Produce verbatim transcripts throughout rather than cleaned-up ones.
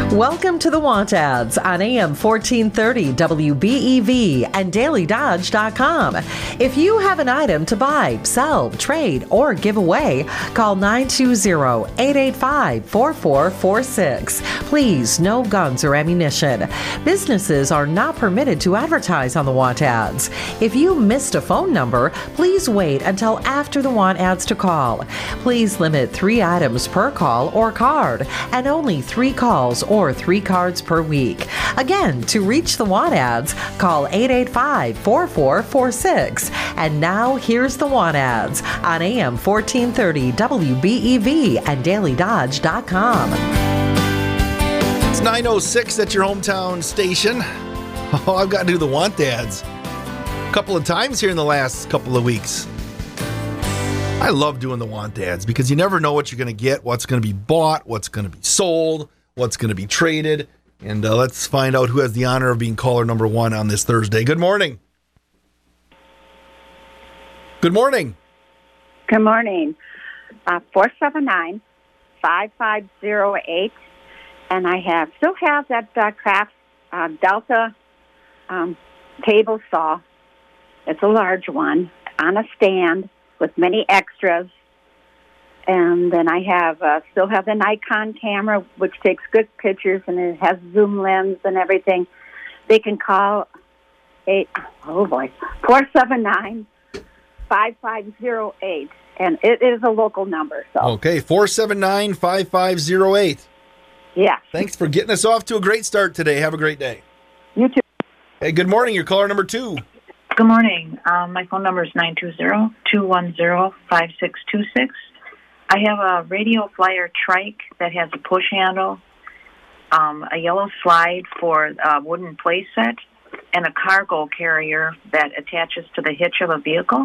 Welcome to the Want Ads on A M fourteen thirty W B E V and Daily Dodge dot com. If you have an item to buy, sell, trade, or give away, call nine two zero, eight eight five, four four four six. Please, no guns or ammunition. Businesses are not permitted to advertise on the Want Ads. If you missed a phone number, please wait until after the Want Ads to call. Please limit three items per call or card and only three calls or three cards per week. Again, to reach the Want Ads, call eight eight five, four four four six. And now here's the Want Ads on A M fourteen thirty W B E V and Daily Dodge dot com. It's nine oh six at your hometown station. Oh, I've got to do the Want Ads a couple of times here in the last couple of weeks. I love doing the Want Ads because you never know what you're going to get, what's going to be bought, what's going to be sold, what's going to be traded. And uh, let's find out who has the honor of being caller number one on this Thursday. Good morning. Good morning. Good morning. Uh, four seven nine, five five zero eight. And I have still have that uh, Kraft uh, Delta um, table saw. It's a large one on a stand with many extras. And then I have uh, still have the Nikon camera, which takes good pictures, and it has zoom lens and everything. They can call eight oh boy four seven nine, five five zero eight, and it is a local number. So okay, four seven nine, five five zero eight. Yeah. Thanks for getting us off to a great start today. Have a great day. You too. Hey, good morning. You're caller number two. Good morning. Um, my phone number is nine two zero, two one zero, five six two six. I have a Radio Flyer trike that has a push handle, um, a yellow slide for a wooden play set, and a cargo carrier that attaches to the hitch of a vehicle.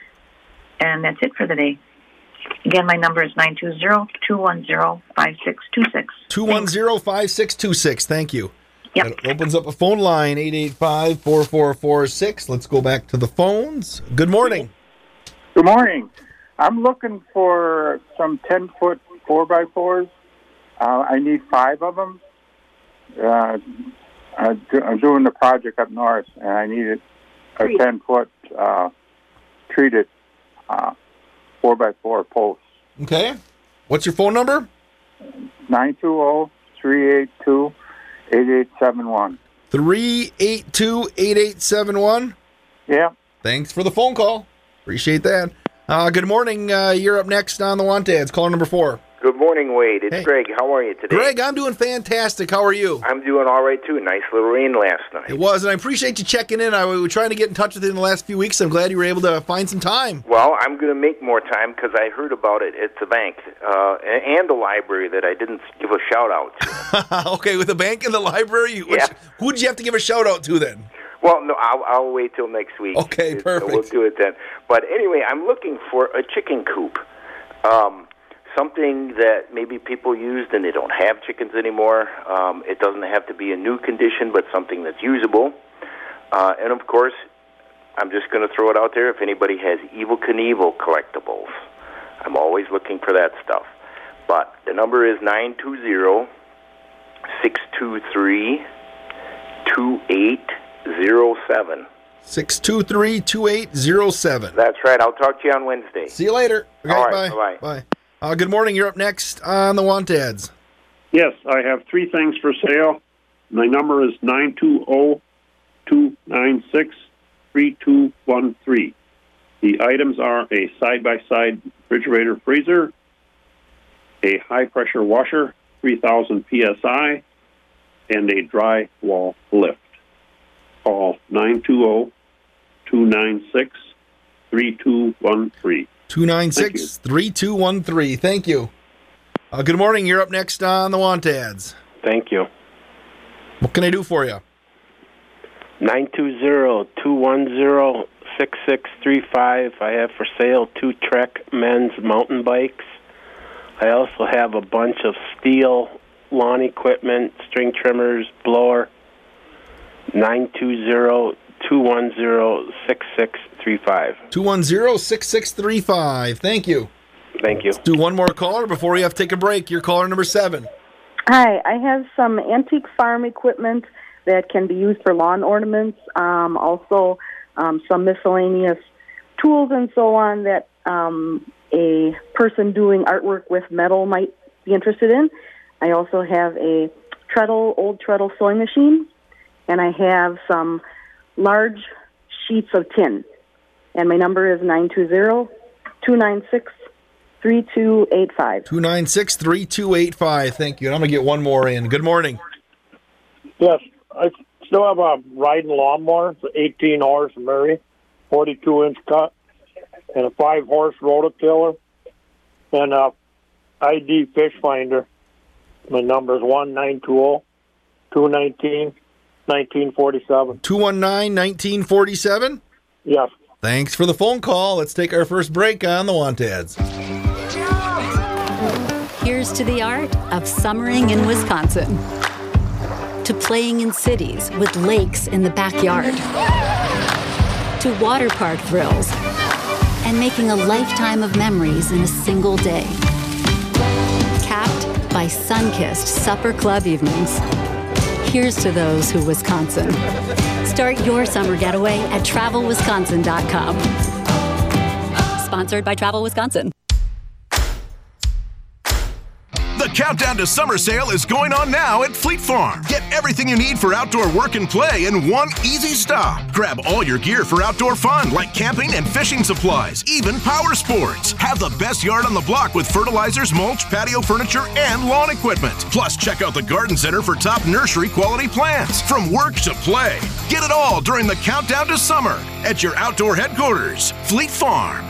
And that's it for the day. Again, my number is nine two zero, two one zero, five six two six. two one zero, five six two six. Thank you. Yep. That opens up a phone line, eight eight five, four four four six. Let's go back to the phones. Good morning. Good morning. I'm looking for some ten-foot four by fours. Uh, I need five of them. Uh, I'm doing the project up north, and I needed a ten-foot uh, treated uh, four by four post. Okay. What's your phone number? nine two zero, three eight two, eight eight seven one. three eight two, eight eight seven one? Yeah. Thanks for the phone call. Appreciate that. Uh, good morning. Uh, you're up next on the Want Ads. Caller number four. Good morning, Wade. It's Hey. Greg. How are you today? Greg, I'm doing fantastic. How are you? I'm doing all right, too. Nice little rain last night. It was, and I appreciate you checking in. I was trying to get in touch with you in the last few weeks. I'm glad you were able to find some time. Well, I'm going to make more time because I heard about it at the bank uh, and the library that I didn't give a shout-out to. Okay, with the bank and the library? Which, Yeah. Who did you have to give a shout-out to then? Well, no, I'll, I'll wait till next week. Okay, perfect. So we'll do it then. But anyway, I'm looking for a chicken coop. Um, something that maybe people used and they don't have chickens anymore. Um, it doesn't have to be a new condition, but something that's usable. Uh, and, of course, I'm just going to throw it out there. If anybody has Evel Knievel collectibles, I'm always looking for that stuff. But the number is nine two zero, six two three, two eight zero seven. six two three, two eight zero seven. That's right. I'll talk to you on Wednesday. See you later. Okay, All right, bye. bye-bye. Bye. Uh, good morning. You're up next on the Want Ads. Yes, I have three things for sale. My number is nine two zero, two nine six, three two one three. The items are a side-by-side refrigerator freezer, a high-pressure washer, three thousand P S I, and a dry wall lift. Call nine two zero, two nine six, three two one three. two nine six, three two one three. Thank you. Uh, good morning. You're up next on the Want Ads. Thank you. What can I do for you? nine two zero, two one zero, six six three five. I have for sale two Trek men's mountain bikes. I also have a bunch of steel lawn equipment, string trimmers, blower. nine two zero, two one zero, six six three five. two one zero, six six three five. Thank you. Thank you. Let's do one more caller before we have to take a break. You're caller number seven. Hi, I have some antique farm equipment that can be used for lawn ornaments, um, also um, some miscellaneous tools and so on that um, a person doing artwork with metal might be interested in. I also have a treadle, old treadle sewing machine, and I have some large sheets of tin. And my number is nine two zero, two nine six, three two eight five. two nine six, three two eight five. Thank you. And I'm going to get one more in. Good morning. Yes, I still have a riding lawnmower. It's an eighteen horse Murray, forty-two inch cut, and a five horse rototiller, and a I D fish finder. My number is one nine two zero, two one nine, nineteen forty-seven. two one nine, nineteen forty-seven? Yes. Thanks for the phone call. Let's take our first break on the Want Ads. Here's to the art of summering in Wisconsin. To playing in cities with lakes in the backyard. To water park thrills. And making a lifetime of memories in a single day. Capped by sun-kissed supper club evenings. Here's to those who Wisconsin. Start your summer getaway at travel wisconsin dot com. Sponsored by Travel Wisconsin. The countdown to summer sale is going on now at Fleet Farm. Get everything you need for outdoor work and play in one easy stop. Grab all your gear for outdoor fun like camping and fishing supplies, even power sports. Have the best yard on the block with fertilizers, mulch, patio furniture, and lawn equipment. Plus, check out the garden center for top nursery quality plants. From work to play, get it all during the countdown to summer at your outdoor headquarters, Fleet Farm.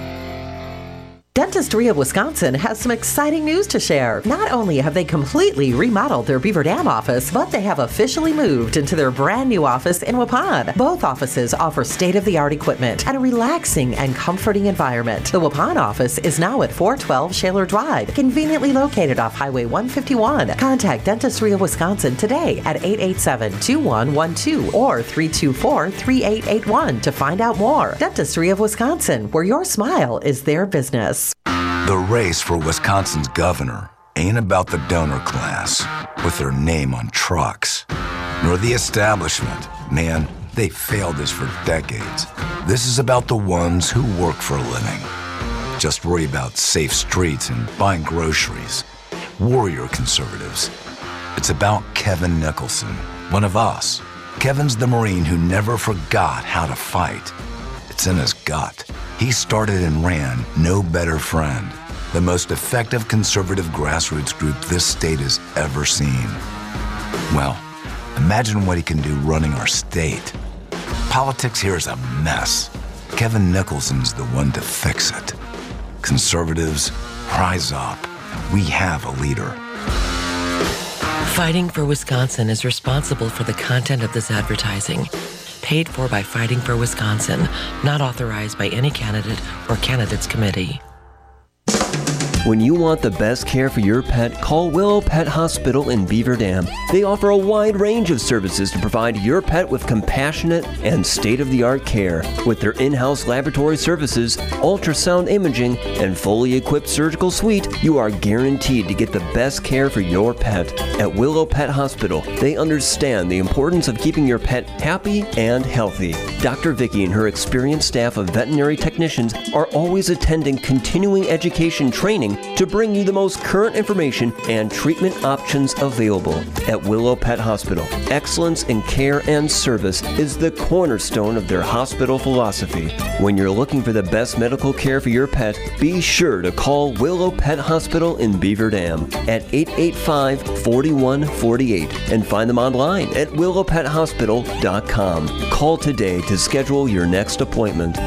Dentistry of Wisconsin has some exciting news to share. Not only have they completely remodeled their Beaver Dam office, but they have officially moved into their brand new office in Waupun. Both offices offer state-of-the-art equipment and a relaxing and comforting environment. The Waupun office is now at four twelve Shaler Drive, conveniently located off Highway one fifty-one. Contact Dentistry of Wisconsin today at eight eight seven, two one one two or three two four, three eight eight one to find out more. Dentistry of Wisconsin, where your smile is their business. The race for Wisconsin's governor ain't about the donor class with their name on trucks, nor the establishment. Man, they failed us for decades. This is about the ones who work for a living. Just worry about safe streets and buying groceries. Warrior conservatives. It's about Kevin Nicholson, one of us. Kevin's the Marine who never forgot how to fight. It's in his gut. He started and ran No Better Friend, the most effective conservative grassroots group this state has ever seen. Well, imagine what he can do running our state. Politics here is a mess. Kevin Nicholson's the one to fix it. Conservatives, rise up. We have a leader. Fighting for Wisconsin is responsible for the content of this advertising. Paid for by Fighting for Wisconsin, not authorized by any candidate or candidates committee. When you want the best care for your pet, call Willow Pet Hospital in Beaver Dam. They offer a wide range of services to provide your pet with compassionate and state-of-the-art care. With their in-house laboratory services, ultrasound imaging, and fully equipped surgical suite, you are guaranteed to get the best care for your pet. At Willow Pet Hospital, they understand the importance of keeping your pet happy and healthy. Doctor Vicky and her experienced staff of veterinary technicians are always attending continuing education training to bring you the most current information and treatment options available. At Willow Pet Hospital, excellence in care and service is the cornerstone of their hospital philosophy. When you're looking for the best medical care for your pet, be sure to call Willow Pet Hospital in Beaver Dam at eight eight five, four one four eight and find them online at willow pet hospital dot com. Call today to schedule your next appointment.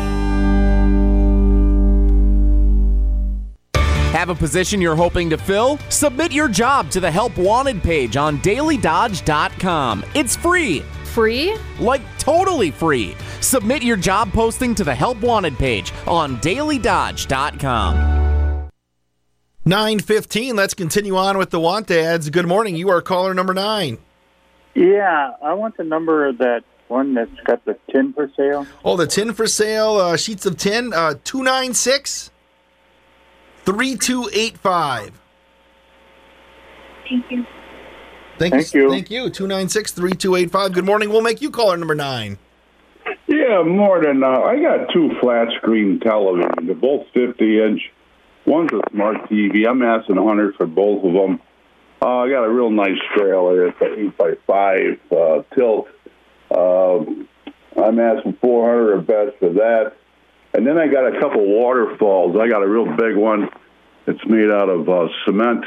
Have a position you're hoping to fill? Submit your job to the Help Wanted page on daily dodge dot com. It's free. Free? Like totally free. Submit your job posting to the Help Wanted page on daily dodge dot com. nine fifteen, let's continue on with the Want Ads. Good morning, you are caller number nine. Yeah, I want the number, that one that's got the tin for sale. Oh, the tin for sale, uh, sheets of tin, uh, two nine six, three two eight five. Thank you. Thank, Thank you. you. Thank you. two nine six, three two eight five. Good morning. We'll make you caller number nine. Yeah, more than uh, I got two flat screen televisions. They're both fifty inch. One's a smart T V. I'm asking one hundred for both of them. Uh, I got a real nice trailer. It's an eight by five uh, tilt. Uh, I'm asking four hundred or best for that. And then I got a couple waterfalls. I got a real big one. It's made out of uh, cement.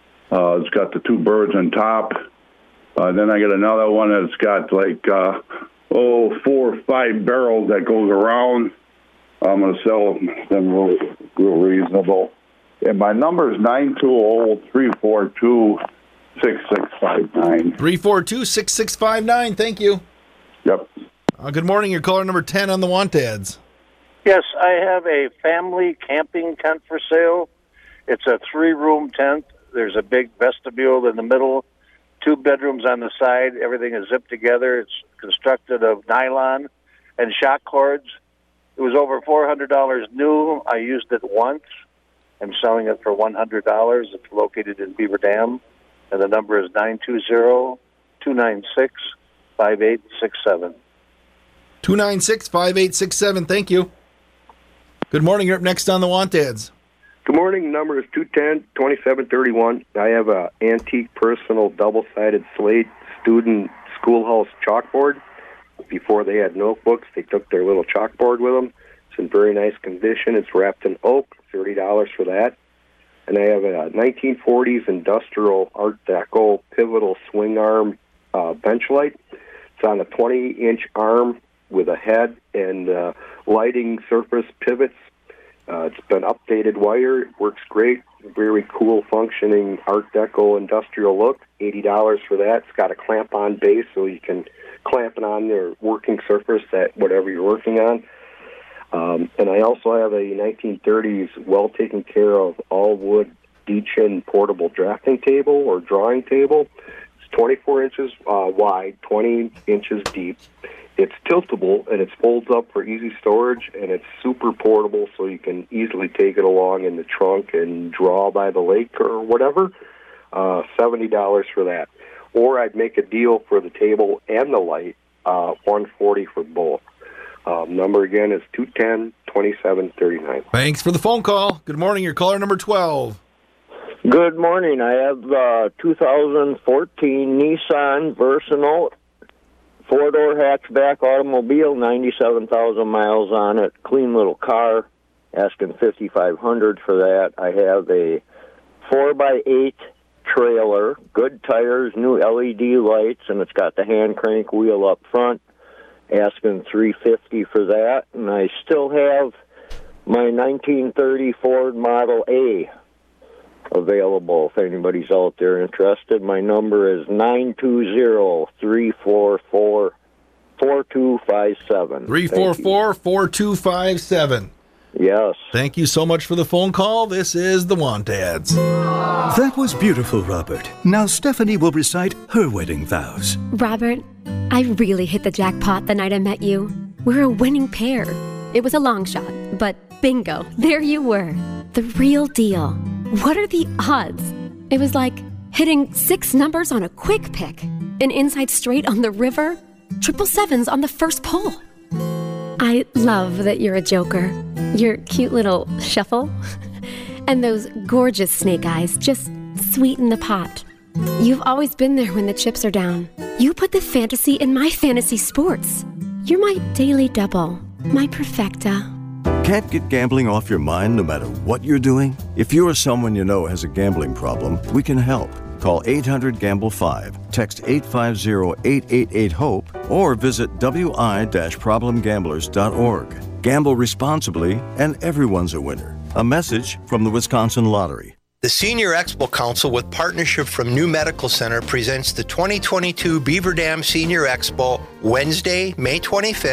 Uh, it's got the two birds on top. Uh, then I got another one that's got like, uh, oh, four or five barrels that goes around. I'm going to sell them real, real reasonable. And my number is nine two zero, three four two, six six five nine. three four two, six six five nine. Thank you. Yep. Uh, good morning. You're caller number ten on the want ads. Yes, I have a family camping tent for sale. It's a three-room tent. There's a big vestibule in the middle, two bedrooms on the side. Everything is zipped together. It's constructed of nylon and shock cords. It was over four hundred dollars new. I used it once. I'm selling it for one hundred dollars. It's located in Beaver Dam, and the number is nine two zero, two nine six, five eight six seven. two nine six, five eight six seven. Thank you. Good morning. You're up next on the want ads. Good morning. Number is two ten, twenty-seven thirty-one. I have a antique personal double-sided slate student schoolhouse chalkboard. Before they had notebooks, they took their little chalkboard with them. It's in very nice condition. It's wrapped in oak, thirty dollars for that. And I have a nineteen forties industrial Art Deco pivotal swing arm uh, bench light. It's on a twenty inch arm with a head and uh, lighting surface pivots. Uh, it's been updated wire. It works great. Very cool functioning Art Deco industrial look. eighty dollars for that. It's got a clamp-on base so you can clamp it on your working surface at whatever you're working on. Um, and I also have a nineteen thirties well-taken care of all-wood D-chin portable drafting table or drawing table. It's twenty-four inches uh, wide, twenty inches deep. It's tiltable, and it folds up for easy storage, and it's super portable, so you can easily take it along in the trunk and draw by the lake or whatever. Uh, seventy dollars for that. Or I'd make a deal for the table and the light, uh, one hundred forty dollars for both. Um, number again is two ten, twenty-seven thirty-nine. Thanks for the phone call. Good morning. You're caller number twelve. Good morning. I have the two thousand fourteen Nissan Versano four-door hatchback automobile, ninety-seven thousand miles on it. Clean little car, asking fifty-five hundred dollars for that. I have a four by eight trailer, good tires, new L E D lights, and it's got the hand crank wheel up front, asking three hundred fifty dollars for that. And I still have my nineteen thirty Ford Model A available if anybody's out there interested. My number is nine two zero, three four four, four two five seven. three four four, four two five seven. Yes. Thank you so much for the phone call. This is the Want Ads. That was beautiful, Robert. Now Stephanie will recite her wedding vows. Robert, I really hit the jackpot the night I met you. We're a winning pair. It was a long shot, but bingo, there you were. The real deal. What are the odds? It was like hitting six numbers on a quick pick, an inside straight on the river, triple sevens on the first pole. I love that you're a joker. Your cute little shuffle. And those gorgeous snake eyes just sweeten the pot. You've always been there when the chips are down. You put the fantasy in my fantasy sports. You're my daily double, my perfecta. Can't get gambling off your mind no matter what you're doing? If you or someone you know has a gambling problem, we can help. Call eight hundred gamble five, text eight five zero, eight eight eight, HOPE, or visit w i dash problem gamblers dot org. Gamble responsibly, and everyone's a winner. A message from the Wisconsin Lottery. The Senior Expo Council, with partnership from New Medical Center, presents the twenty twenty-two Beaver Dam Senior Expo Wednesday, May twenty-fifth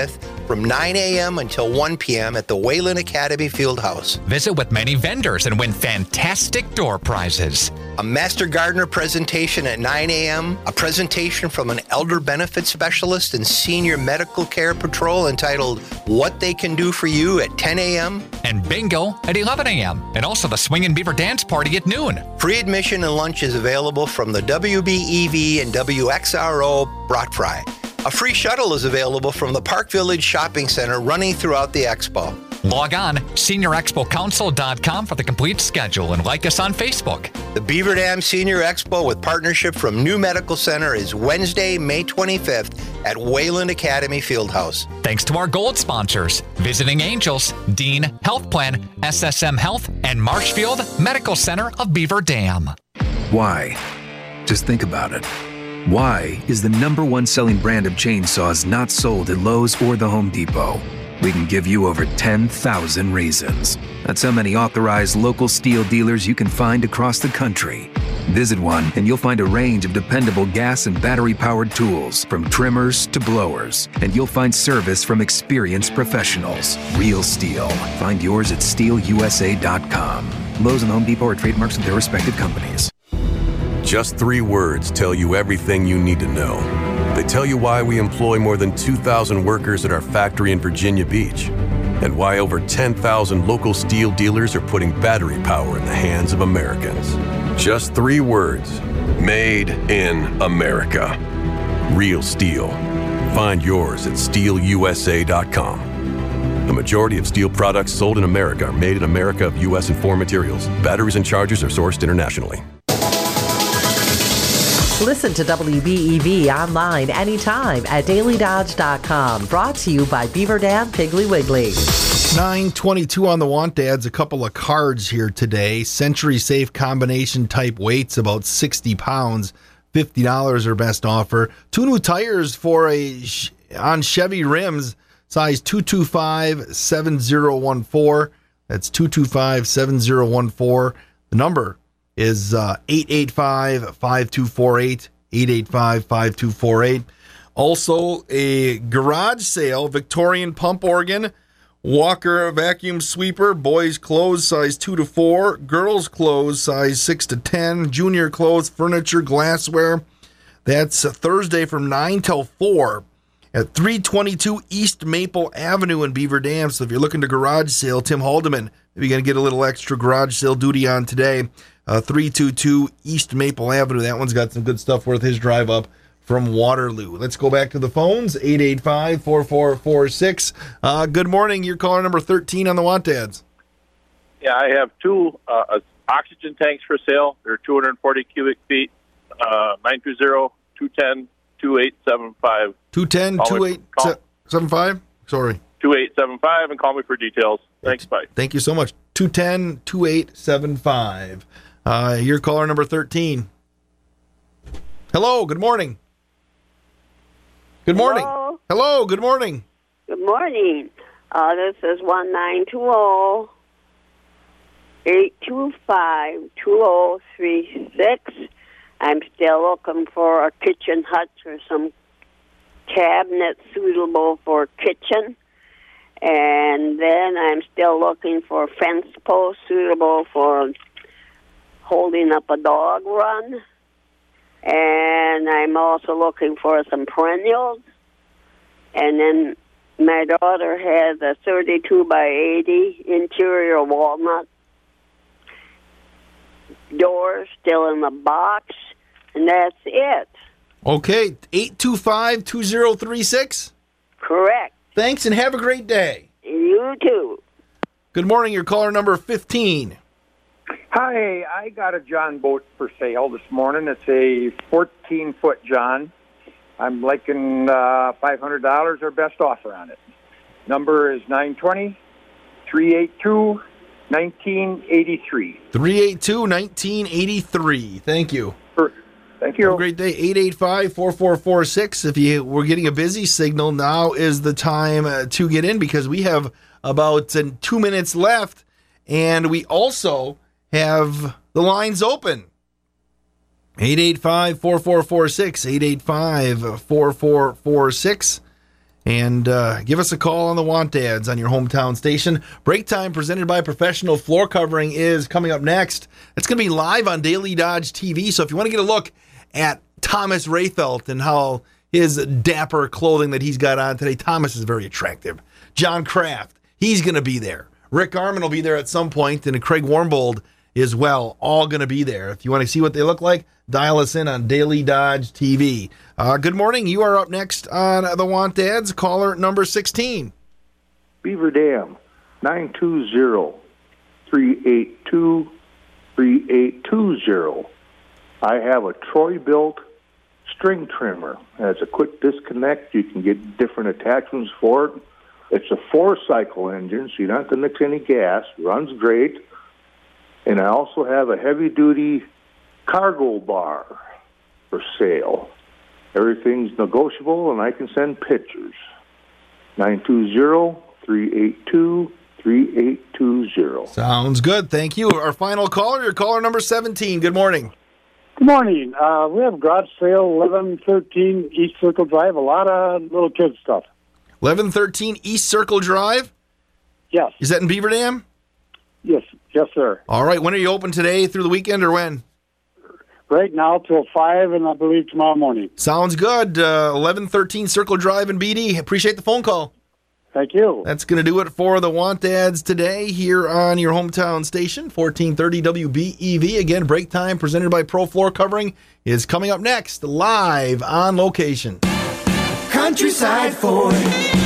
from nine a.m. until one p.m. at the Wayland Academy Fieldhouse. Visit with many vendors and win fantastic door prizes. A Master Gardener presentation at nine a.m., a presentation from an elder benefit specialist and senior medical care patrol entitled What They Can Do For You at ten a.m., and bingo at eleven a.m., and also the Swingin' Beaver Dance Party at noon. Free admission and lunch is available from the W B E V and W X R O Brat Fry. A free shuttle is available from the Park Village Shopping Center running throughout the expo. Log on senior expo council dot com for the complete schedule and like us on Facebook. The Beaver Dam Senior Expo with partnership from New Medical Center is Wednesday, May twenty-fifth at Wayland Academy Fieldhouse. Thanks to our gold sponsors, Visiting Angels, Dean Health Plan, S S M Health, and Marshfield Medical Center of Beaver Dam. Why? Just think about it. Why is the number one selling brand of chainsaws not sold at Lowe's or the Home Depot? We can give you over ten thousand reasons. That's how many authorized local Stihl dealers you can find across the country. Visit one and you'll find a range of dependable gas and battery-powered tools, from trimmers to blowers. And you'll find service from experienced professionals. Real Stihl. Find yours at Stihl U S A dot com. Lowe's and Home Depot are trademarks of their respective companies. Just three words tell you everything you need to know. They tell you why we employ more than two thousand workers at our factory in Virginia Beach, and why over ten thousand local Stihl dealers are putting battery power in the hands of Americans. Just three words. Made in America. Real Stihl. Find yours at Stihl U S A dot com. The majority of Stihl products sold in America are made in America of U S and foreign materials. Batteries and chargers are sourced internationally. Listen to W B E V online anytime at daily dodge dot com. Brought to you by Beaver Dam Piggly Wiggly. nine twenty-two on the Want Ads. A couple of cards here today. Century Safe combination type weights, about sixty pounds. fifty dollars our best offer. Two new tires for a on Chevy rims, size two two five, seven zero one four. That's two two five, seven zero one four. The number is uh, eight eight five, five two four eight, eight eight five, five two four eight. Also, a garage sale, Victorian pump organ, Walker vacuum sweeper, boys clothes size two to four, girls clothes size six to ten, junior clothes, furniture, glassware. That's Thursday from nine till four at three twenty-two East Maple Avenue in Beaver Dam. So if you're looking to garage sale, Tim Haldeman, maybe you're going to get a little extra garage sale duty on today. Uh, three twenty-two East Maple Avenue. That one's got some good stuff worth his drive up from Waterloo. Let's go back to the phones. eight eight five, four four four six. Uh, good morning. You're caller number thirteen on the Want Ads. Yeah, I have two uh, oxygen tanks for sale. They're two hundred forty cubic feet. Uh, nine two zero, two one zero, two eight seven five. two one zero, two eight seven five? Sorry. two eight seven five, and call me for details. Thanks, bye. Thank you so much. two one zero, two eight seven five. Uh, you're caller number thirteen. Hello, good morning. Good morning. Hello. Hello, good morning. Good morning. Uh, this is one nine two zero, eight two five, two zero three six. I'm still looking for a kitchen hut or some cabinets suitable for kitchen. And then I'm still looking for fence posts suitable for holding up a dog run. And I'm also looking for some perennials. And then my daughter has a thirty-two by eighty interior walnut door still in the box. And that's it. Okay, eight two five, two zero three six? Correct. Thanks, and have a great day. You too. Good morning, your caller number fifteen. Hi, I got a John boat for sale this morning. It's a fourteen-foot John. I'm liking uh, five hundred dollars or best offer on it. Number is nine two zero, three eight two, one nine eight three. three eight two, one nine eight three. Thank you. Thank you. Have a great day. eight eight five, four four four six. If you were getting a busy signal, now is the time uh, to get in because we have about uh, two minutes left, and we also have the lines open. eight eight five, four four four six, eight eight five, four four four six. And uh, give us a call on the Want Ads on your hometown station. Break Time presented by Professional Floor Covering is coming up next. It's going to be live on Daily Dodge T V. So if you want to get a look at Thomas Rayfelt and how his dapper clothing that he's got on today, Thomas is very attractive. John Kraft, he's going to be there. Rick Arman will be there at some point, and Craig Warmbold as well, all going to be there. If you want to see what they look like, dial us in on Daily Dodge T V. Uh, good morning. You are up next on the Want Ads. Caller number sixteen. Beaver Dam, nine two zero, three eight two, three eight two zero. I have a Troy-built string trimmer. It has a quick disconnect. You can get different attachments for it. It's a four-cycle engine, so you don't have to mix any gas. Runs great. And I also have a heavy-duty cargo bar for sale. Everything's negotiable, and I can send pictures. nine two zero, three eight two, three eight two zero. Sounds good. Thank you. Our final caller, your caller number seventeen. Good morning. Good morning. Uh, we have garage sale, eleven thirteen East Circle Drive. A lot of little kids stuff. eleven thirteen East Circle Drive? Yes. Is that in Beaver Dam? Yes. Yes, sir. All right. When are you open today, through the weekend, or when? Right now till five, and I believe tomorrow morning. Sounds good. Uh, eleven thirteen Circle Drive in B D. Appreciate the phone call. Thank you. That's going to do it for the Want Ads today here on your hometown station, fourteen thirty W B E V. Again, Break Time presented by Pro Floor Covering is coming up next, live on location. Countryside Ford.